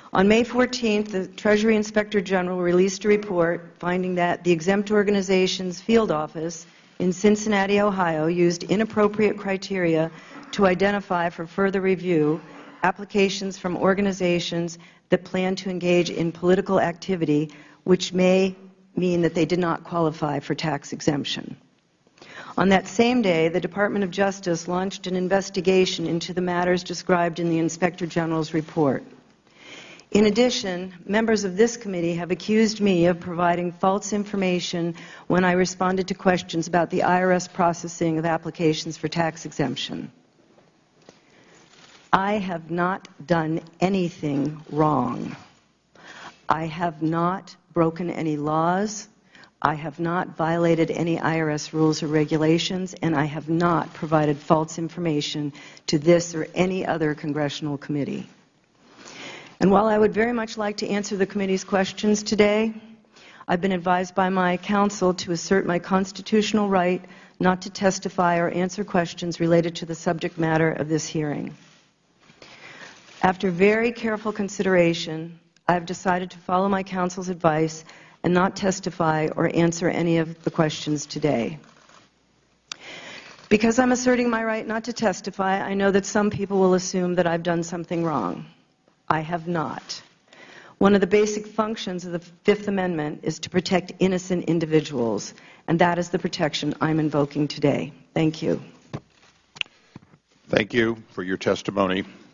On May 14th, the Treasury Inspector General released a report finding that the exempt organization's field office in Cincinnati, Ohio, used inappropriate criteria to identify for further review applications from organizations that plan to engage in political activity, which may mean that they did not qualify for tax exemption. On that same day, the Department of Justice launched an investigation into the matters described in the Inspector General's report. In addition, members of this committee have accused me of providing false information when I responded to questions about the IRS processing of applications for tax exemption. I have not done anything wrong. I have not broken any laws. I have not violated any IRS rules or regulations, and I have not provided false information to this or any other congressional committee. And while I would very much like to answer the committee's questions today, I've been advised by my counsel to assert my constitutional right not to testify or answer questions related to the subject matter of this hearing. After very careful consideration, I have decided to follow my counsel's advice and not testify or answer any of the questions today. Because I'm asserting my right not to testify, I know that some people will assume that I've done something wrong. I have not. One of the basic functions of the Fifth Amendment is to protect innocent individuals, and that is the protection I'm invoking today. Thank you. Thank you for your testimony.